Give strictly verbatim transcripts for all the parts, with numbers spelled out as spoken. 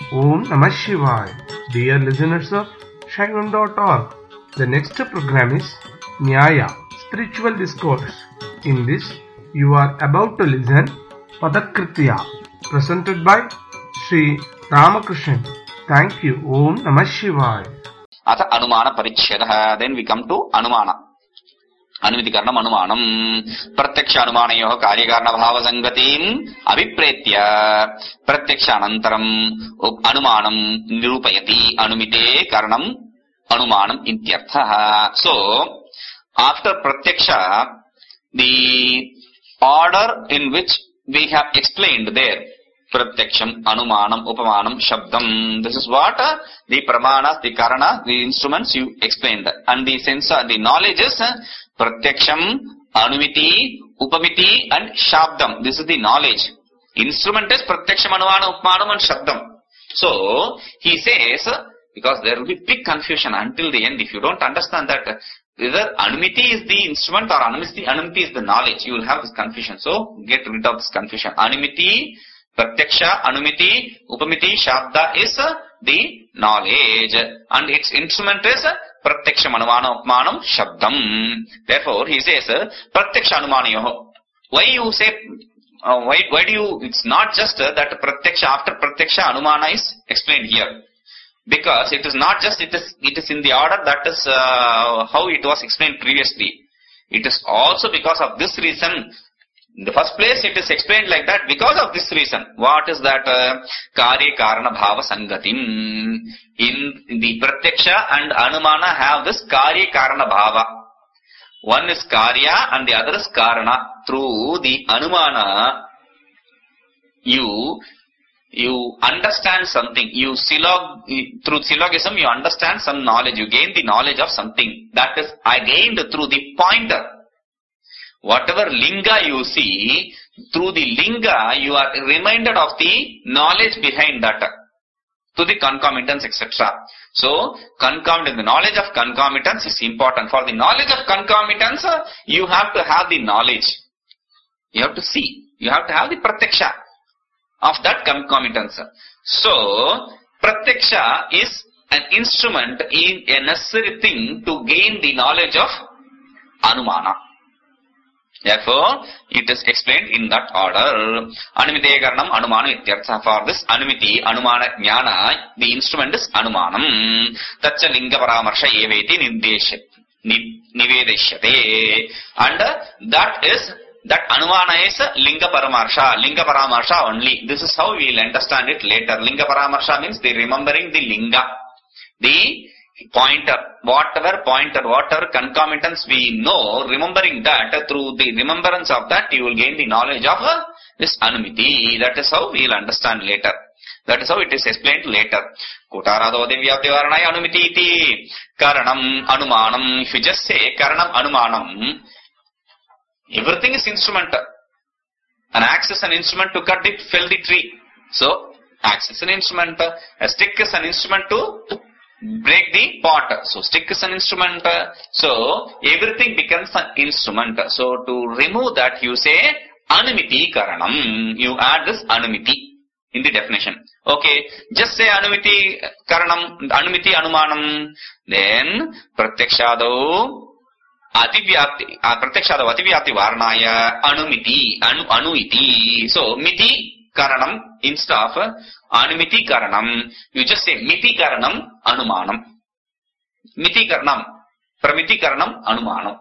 Om Namah Shivaya. Dear listeners of Shaivam dot org, the next program is Nyaya, Spiritual Discourse. In this, you are about to listen Padakritya, presented by Sri Ramakrishnan. Thank you. Om Namah Shivaya. Atha Anumana Parichheda. Then we come to Anumana. Anumiti Karanam Anumanam Pratyaksha Anumanayoha Karyakarana Bhava Sangatim Abhipretya Pratyaksha Anantaram Anumanam Nirupayati Anumite Karanam Anumanam Intyartha. So, after Pratyaksha, the order in which we have explained there, Pratyaksham, Anumanam, Upamanam, Shabdam. This is what uh, the Pramanas, the Karana, the instruments you explained. And the sense, uh, the knowledge is uh, Pratyaksham, Anumiti, Upamiti and Shabdam. This is the knowledge. Instrument is Pratyaksham, Anumanam, Upamanam and Shabdam. So, he says, uh, because there will be big confusion until the end. If you don't understand that, uh, whether Anumiti is the instrument or Anumiti, Anumiti is the knowledge, you will have this confusion. So, get rid of this confusion. Anumiti, Pratyaksha, Anumiti, Upamiti, Shabda is uh, the knowledge and its instrument is uh, Pratyaksha, Anumana, Upmanam, Shabdam. Therefore, he says uh, Pratyaksha, Anumanayoho. Why you say, uh, why, why do you, it's not just uh, that Pratyaksha, after Pratyaksha, Anumana is explained here. Because it is not just, it is, it is in the order that is uh, how it was explained previously. It is also because of this reason. In the first place, it is explained like that because of this reason. What is that? Karya Karana Bhava Sangatim. In the Pratyaksha and Anumana have this Karya Karana Bhava. One is Karya and the other is Karana. Through the Anumana, you, you understand something. You silog, through syllogism, you understand some knowledge. You gain the knowledge of something. That is, I gained through the pointer. Whatever linga you see, through the linga you are reminded of the knowledge behind that, to the concomitants, et cetera. So, concomitant, the knowledge of concomitants is important. For the knowledge of concomitants, you have to have the knowledge. You have to see. You have to have the pratyaksha of that concomitants. So, pratyaksha is an instrument, in a necessary thing to gain the knowledge of Anumana. Therefore, it is explained in that order. Anumite Karanam Anumana Ityartha. For this Anumiti, Anumana Jnana, the instrument is Anumanam. Tacha Linga Paramarsha Eveti Nivedeshyate. And that is, that Anumana is Linga Paramarsha. Linga Paramarsha only. This is how we will understand it later. Linga Paramarsha means the remembering the Linga. The pointer, whatever pointer, whatever concomitants we know, remembering that, through the remembrance of that, you will gain the knowledge of uh, this Anumiti. That is how we will understand later. That is how it is explained later. Kotarado Devyapti Varanaya Anumiti iti Karanam Anumanam. If you just say Karanam Anumanam, everything is instrument. An axe is an instrument to cut it, fell the tree. So, axe is an instrument. A stick is an instrument to break the pot. So, stick is an instrument. So, everything becomes an instrument. So, to remove that, you say Anumiti Karanam. You add this Anumiti in the definition. Okay, just say Anumiti Karanam, Anumiti Anumanam. Then, Pratyakshado Ativyapti, uh, Pratyakshado Ativyapti Varnaya Anumiti, Anu, Anuiti. So, Miti Karanam instead of Anumiti Karanam, you just say Miti Karanam Anumanam. Miti Karanam, Pramiti Karanam Anumanam.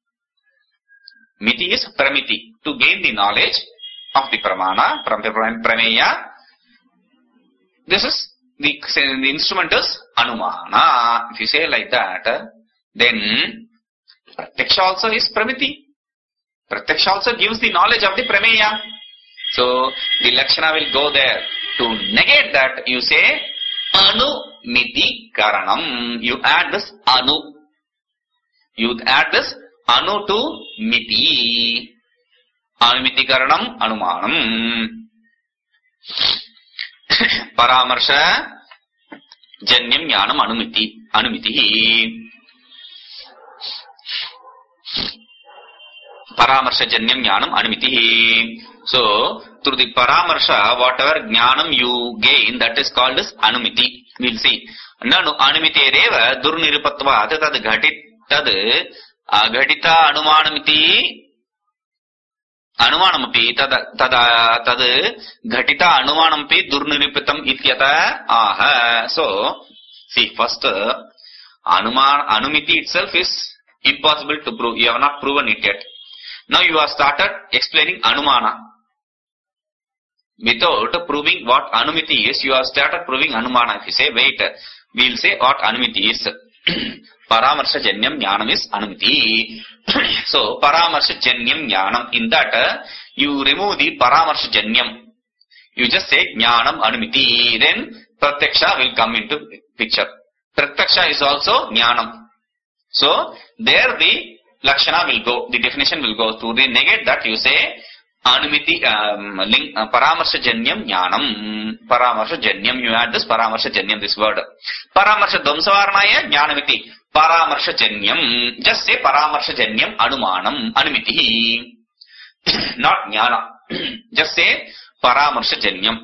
Miti is Pramiti, to gain the knowledge of the Pramana, Prameya. This is, the, the instrument is Anumana. If you say like that, then Pratyaksha also is Pramiti. Pratyaksha also gives the knowledge of the Prameya. So, the Lakshana will go there. To negate that, you say Anumiti Karanam. You add this Anu. You add this Anu to Miti. Anumiti Karanam Anumanam. Paramarsha Janyam Jnanam Anumiti. Anumiti. Paramarsha-janyam jnanam anumiti. So, through the paramarsha, whatever jnanam you gain, that is called as anumiti. We'll see. Nanu anumiti reva durnirupatvat tad ghatit tad aghatita anumanamiti anumanamapi tad tad tad ghatita anumanampi durniripatam ityata aha. So, see, first anuman anumiti itself is impossible to prove. You have not proven it yet. Now you have started explaining anumana. Without proving what anumiti is, you have started proving anumana. If you say, wait, we will say what anumiti is. Paramarsha janyam jnanam is anumiti. So, paramarsha janyam jnanam. In that, you remove the paramarsha janyam. You just say jnanam anumiti. Then, pratyaksha will come into picture. Pratyaksha is also jnanam. So, there the lakshana will go, the definition will go. To negate that, you say anumiti, um, link, uh, paramarsha janyam jnanam. Paramarsha janyam, you add this paramarsha janyam, this word. Paramarsha dhamsavarnaya jnanamiti. Paramarsha janyam, just say paramarsha janyam anumanam, anumiti. Not jnana. Just say paramarsha janyam.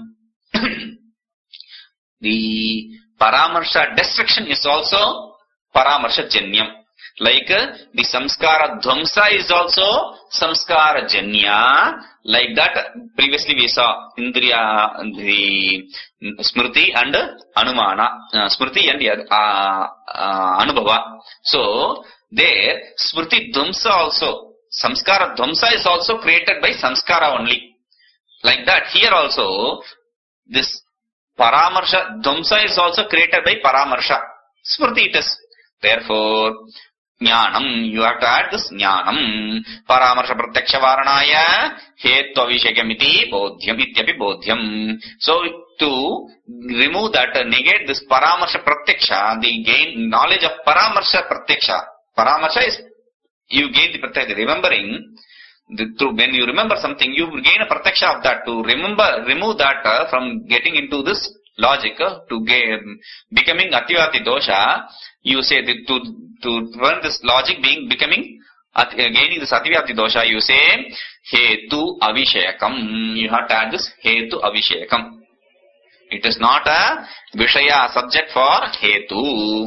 The paramarsha destruction is also paramarsha janyam. Like uh, the samskara dhamsa is also samskara janya. Like that, previously we saw indriya, the smriti and anumana, uh, smriti and uh, uh, anubhava. So, there, smriti dhamsa also, samskara dhamsa is also created by samskara only. Like that, here also, this paramarsha dhamsa is also created by paramarsha. Smriti it is. Therefore, jnanam, you have to add this jnanam. Paramarsha pratyaksha varanaya hetva vishayamiti bodhyam ityapi bodhyam. So, to remove that, negate this paramarsha pratyaksha, the gain knowledge of paramarsha pratyaksha. Paramarsha is, you gain the pratyaksha, remembering, the, through, when you remember something, you gain a pratyaksha of that. To remember, remove that uh, from getting into this logic, uh, to gain, becoming atyavati dosha, you say that to to run this logic being becoming uh, gaining this atyavati dosha, you say hetu avishayakam. You have to add this hetu avishayakam. It is not a vishaya subject for hetu.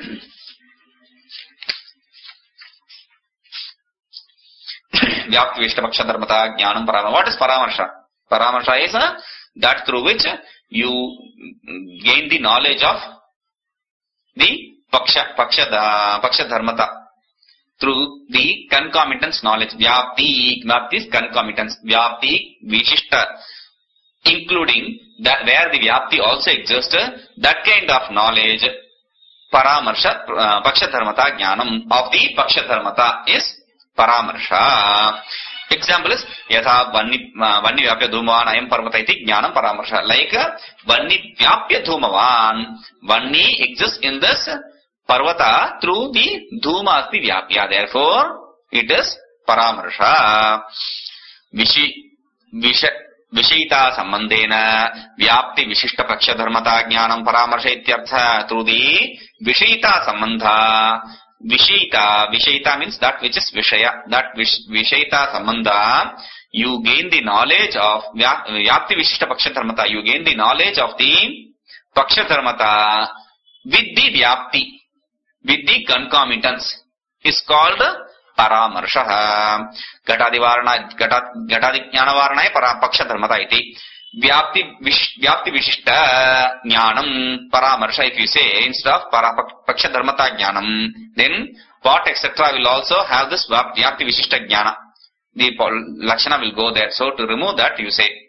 Vyapti vishta paksha dharmata jnanam paramarsha. What is paramarsha? Paramarsha is uh, that through which you gain the knowledge of the Paksha, paksha, uh, paksha dharmata, through the concomitance knowledge. Vyapti, vyapti is concomitance. Vyapti, vishishta, including that where the vyapti also exists, that kind of knowledge, paramarsha, uh, paksha dharmata jnanam of the paksha dharmata is paramarsha. Example is, yatha vanni vanni vyapya dhumavan ayam parvata iti jnanam paramarsha. Like, vanni vyapya dhumavan, vanni exists in this parvata through the dhuma asti vyapya. Therefore, it is paramarsha. Vishi, visha, vishita sambandhena vyapti vishishta paksha dharmata jnanam paramarsha ityartha. Through the vishita sambandha, vishita, vishita means that which is vishaya, that vish, vishita sambandha, you gain the knowledge of vyapti vishishta paksha dharmata, you gain the knowledge of the paksha dharmata with the vyapti, with the concomitance, is called paramarsha. Gatadi varana, gatadi jnana varanaya para paksha dharmata iti. Vyapti, vish, vyapti vishishta jnanam paramarsha. If you say instead of para paksha dharmata jnanam, then what et cetera will also have this vyapti vishishta jnana. The lakshana will go there. So to remove that, you say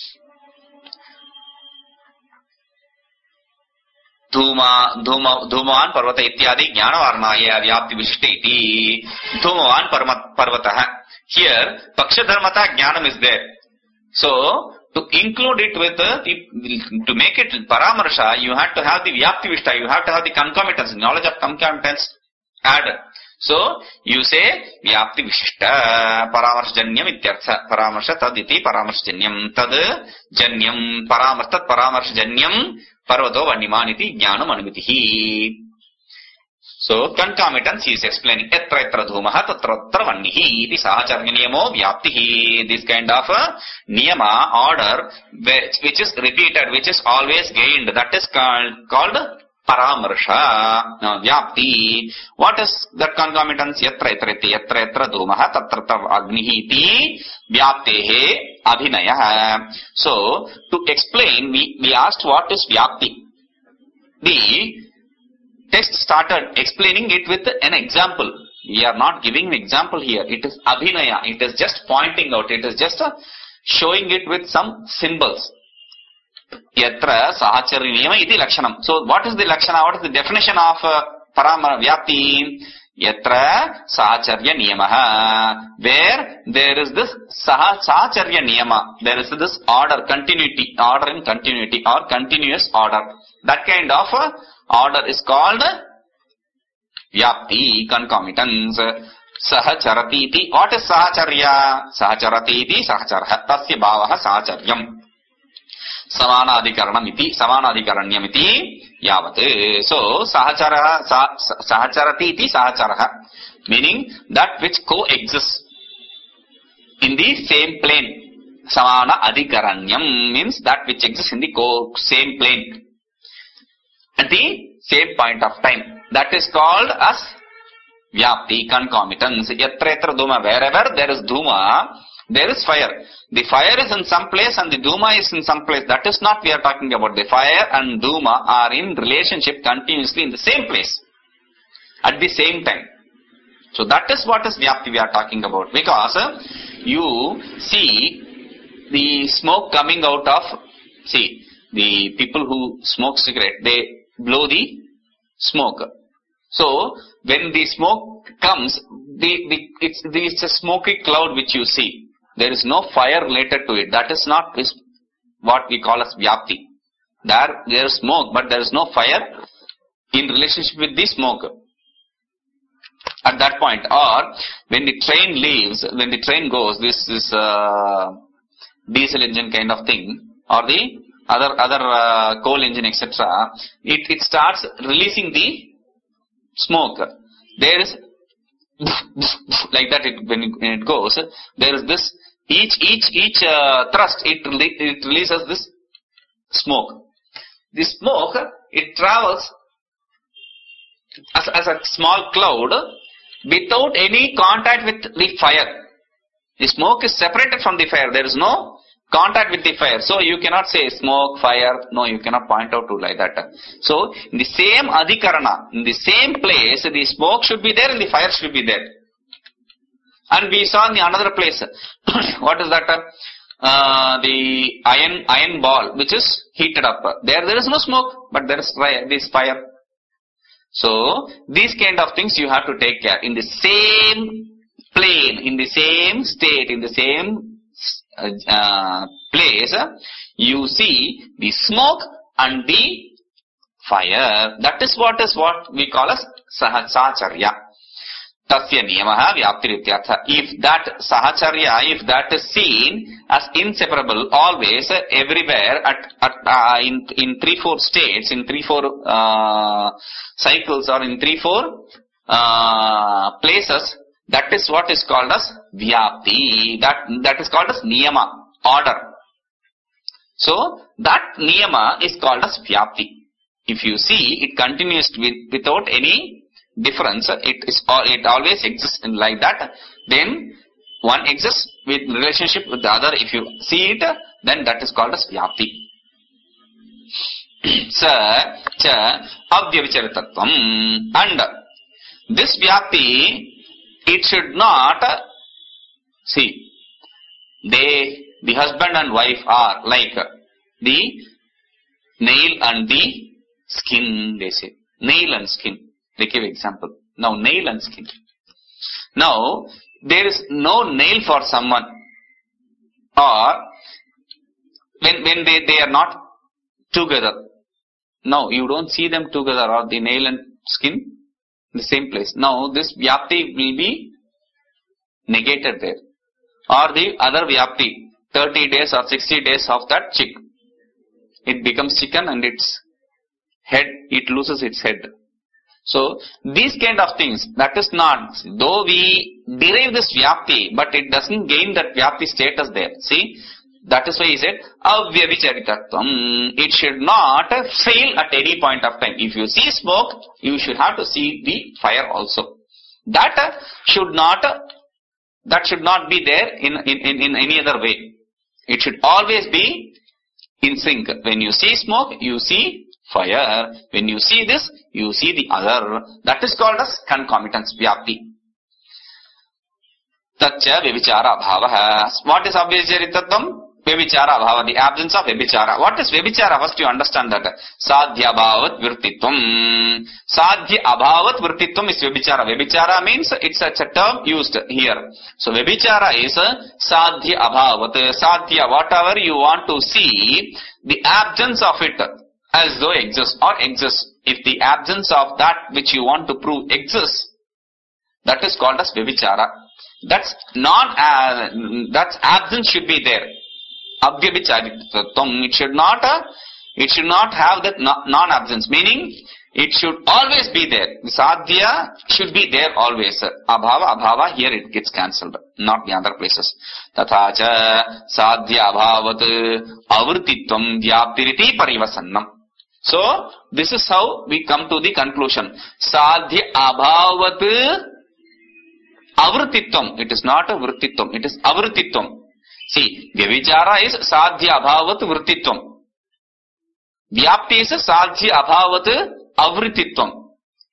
Dhuma, Dhuma, Dhumavan Parvata Ityadi Jnana Varnaya Vyapti Vishishta iti. Dhumavan Parvataha. Here, Paksha Dharmata Jnanam is there. So, to include it with the, to make it Paramarsha, you have to have the Vyapti Vishishta, you have to have the concomitance, knowledge of concomitance added. So, you say Vyapti Vishishta Paramarsha Janyam Ityartha. Paramarsha Tad iti Paramarsha Janyam. Tad Janyam Paramarsha Tad Paramarsha Janyam Parvato Vannimaniti Jnanam Anumitihi. So concomitance he is explaining. Yatra yatra dhumaha tatra tatra vannihi iti sahacharya niyamo vyaptihi. This kind of a niyama, order, which, which is repeated, which is always gained, that is called, called paramarsha, no, vyapti. What is that concomitance? Yatra yatra yatra yatra dhumaha tatra tatra agnihi iti vyaptehe abhinaya. So to explain, we, we asked what is vyapti. The text started explaining it with an example. We are not giving an example here. It is abhinaya. It is just pointing out. It is just uh, showing it with some symbols. Yatra sahacharya niyama iti lakshanam. So what is the lakshana? What is the definition of uh, paramara vyapti? Yatra sahacharya niyamaha. Where there is this saha, sahacharya niyama. There is this order, continuity, order in continuity or continuous order. That kind of uh, order is called vyapti, concomitance. Sahacharati iti. What is sahacharya? Sahacharati iti sahacharha. Tasya bhavaha sahacharyam. Samanadhikaranam iti. Samanadhikaranyam iti. Yavat. So, sahachara, sah, sahacharati iti sahacharha. Meaning that which coexists in the same plane. Samana adhikaranyam means that which exists in the co same plane. At the same point of time. That is called as vyapti, concomitance. Yatra yatra dhuma. Wherever there is dhuma, there is fire. The fire is in some place and the dhuma is in some place. That is not we are talking about. The fire and dhuma are in relationship continuously in the same place. At the same time. So that is what is vyapti we are talking about. Because uh, you see the smoke coming out of, see, the people who smoke cigarette, they blow the smoke. So when the smoke comes, the, the it's, the, it's a smoky cloud which you see. There is no fire related to it. That is not is what we call as vyapti. There there is smoke, but there is no fire in relationship with the smoke. At that point, or when the train leaves, when the train goes, this is uh, diesel engine kind of thing, or the other other uh, coal engine, et cetera. It it starts releasing the smoke. There is like that. It, when, it, when it goes, there is this each each each uh, thrust. It it releases this smoke. The smoke it travels as as a small cloud without any contact with the fire. The smoke is separated from the fire. There is no contact with the fire. So you cannot say smoke, fire. No, you cannot point out to like that. So in the same adhikarana, in the same place, the smoke should be there and the fire should be there. And we saw in the another place, what is that? Uh, the iron iron ball which is heated up. There there is no smoke, but there is fire, this fire. So these kind of things you have to take care. In the same plane, in the same state, in the same Uh, place, you see the smoke and the fire. That is what is what we call as sahacharya. Tasya niyamaha vyaptirityartha. If that sahacharya, if that is seen as inseparable always, everywhere, at, at uh, in in three four states, in three four uh, cycles, or in three four uh, places, that is what is called as vyapti. That, that is called as niyama, order. So, that niyama is called as vyapti. If you see, it continues with, without any difference. It is, it always exists in like that. Then, one exists with relationship with the other. If you see it, then that is called as vyapti. Sa, cha, avyavicharitattvam. And, this vyapti, it should not, see, they, the husband and wife are like the nail and the skin, they say. Nail and skin. They give example. Now, nail and skin. Now, there is no nail for someone. Or, when, when they, they are not together. No, you don't see them together, or the nail and skin in the same place. Now, this vyapti will be negated there. Or the other vyapti, thirty days or sixty days of that chick. It becomes chicken and its head, it loses its head. So, these kind of things, that is not, though we derive this vyapti, but it doesn't gain that vyapti status there. See, that is why he said, avyabhicharitatvam. It should not fail at any point of time. If you see smoke, you should have to see the fire also. That should not, that should not be there in, in, in, in any other way. It should always be in sync. When you see smoke, you see fire. When you see this, you see the other. That is called as concomitance, vyapti. Tatcha vyavichara bhavaha. What is avyabhicharitatvam? Vyavichara bhava, the absence of vyavichara. What is vyavichara? First you understand that. Sadhya abhavat vrittitvam. Sadhya abhavat vrittitvam is vyavichara. Vyavichara means it's a, it's a term used here. So vyavichara is sadhya abhavat. Sadhya, whatever you want to see, the absence of it as though exists or exists. If the absence of that which you want to prove exists, that is called as vyavichara. That's not, uh, that's absence should be there. Avyabhicharitatvam. It should not, uh, it should not have that non-absence. Meaning, it should always be there. Sadhya should be there always. Abhava, abhava, here it gets cancelled. Not the other places. Tathacha sadhya abhavat avrtitvam vyaptiriti parivasannam. So, this is how we come to the conclusion. Sadhya abhavat avrtitvam. It is not a vrtitvam. It is avrtitvam. See, vyavichara is sadhya abhavat vrtitvam. Vyapti is sadhya abhavat avrtitvam.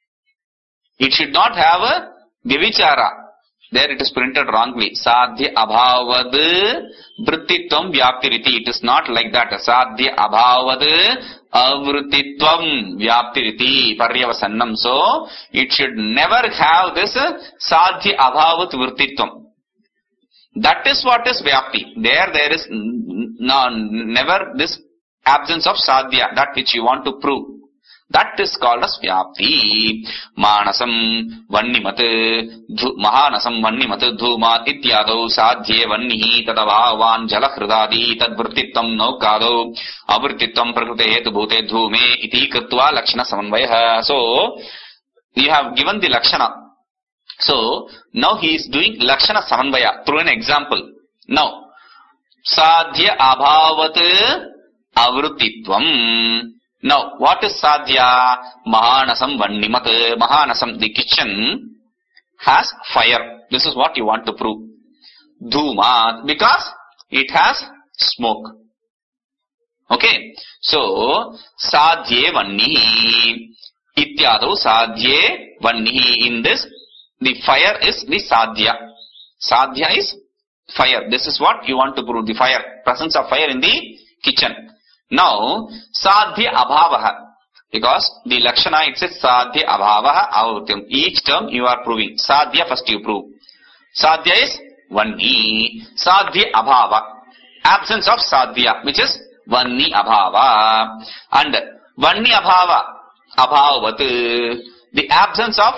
It should not have a vyavichara. There it is printed wrongly. Sadhya abhavad vrittitvam vyaptiriti. It is not like that. Sadhya abhavad avrtitvam vyaptiriti paryavasannam. So, it should never have this sadhya abhavat vrittitvam. That is what is vyapti. There, there is no, never this absence of sadhya, that which you want to prove. That is called as vyapti. Manasam vannimat, mahanasam vannimat dhumat ityadau sadhye vannihi tadabhavan jalahridadi tadvrtittam naukadau avrtittam prakrite hetu bhute dhume iti kritva lakshana samanvayah. So, you have given the lakshana. So, now he is doing lakshana samanvaya through an example. Now, sadhya abhavat avrtitvam. Now, what is sadhya? Mahanasam vannimat. Mahanasam, the kitchen, has fire. This is what you want to prove. Dhumat, because it has smoke. Okay. So, sadhye vannihi. Ityadau sadhye vannihi. In this, the fire is the sadhya. Sadhya is fire. This is what you want to prove. The fire. Presence of fire in the kitchen. Now, sadhya abhavaha. Because the lakshana it says sadhya abhavaha avarutyam. Each term you are proving. Sadhya first you prove. Sadhya is vanni. Sadhya abhava. Absence of sadhya, which is vanni abhava. And vanni abhava. Abhavat. The absence of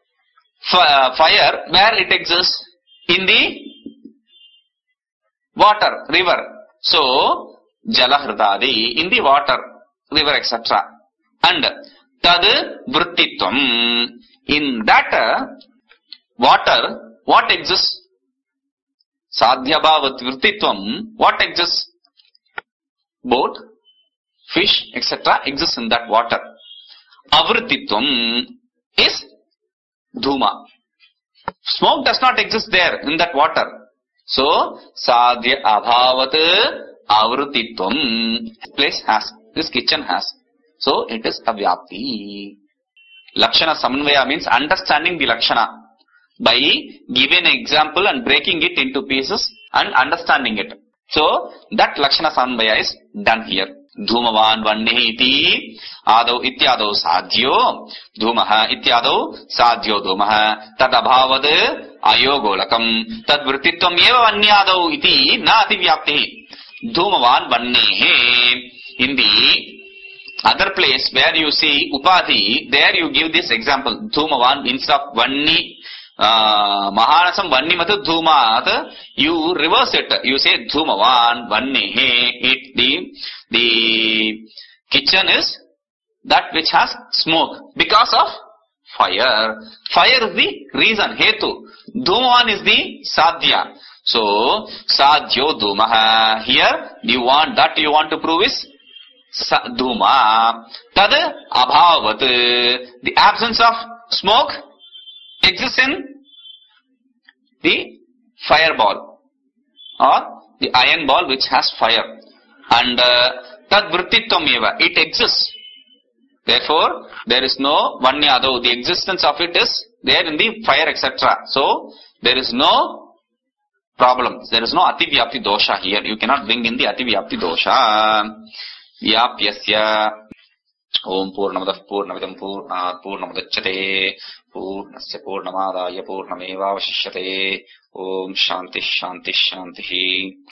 fire, where it exists? In the water, river. So, jalahridadi, in the water, river, et cetera. And tad vrittitvam. In that uh, water, what exists? Sadhya bhavat vrittitvam. What exists? Boat, fish, et cetera exists in that water. Avrittitvam is dhuma. Smoke does not exist there in that water. So, sadhya abhavat avrtitvam. This place has, this kitchen has. So, it is a vyapti. Lakshana samanvaya means understanding the lakshana by giving an example and breaking it into pieces and understanding it. So, that lakshana samanvaya is done here. Dhumavan vannihi iti adau ityadau sadhyo dhumaha ityadau sadhyo dhumaha tad abhavad ayogolakam tad vrittitvam eva vanyadau iti na ativyaptihi. Dhumavan vannihi. In the other place where you see upadhi, there you give this example. Dhumavan instead of vanni, uh, mahanasam vannimatu dhumat, you reverse it. You say dhumavan vannihi. It the the kitchen is that which has smoke because of fire. Fire is the reason, hetu. Dhuman is the sadhya. So, sadhyo dhumaha. Here, you want, that you want to prove is dhuma. Tad abhavat. The absence of smoke exists in the fireball or the iron ball which has fire. And uh, tad vrittitvam eva. It exists. Therefore, there is no vanyado. The existence of it is there in the fire, et cetera. So, there is no problem. There is no ativyapti dosha here. You cannot bring in the ativyapti dosha. Vyapyasya. Om Purnamadah Purnamidam Purnat Purnamadachyate Purnasya Purnamadaya Purnameva Vashishyate. Om Shanti Shanti Shanti.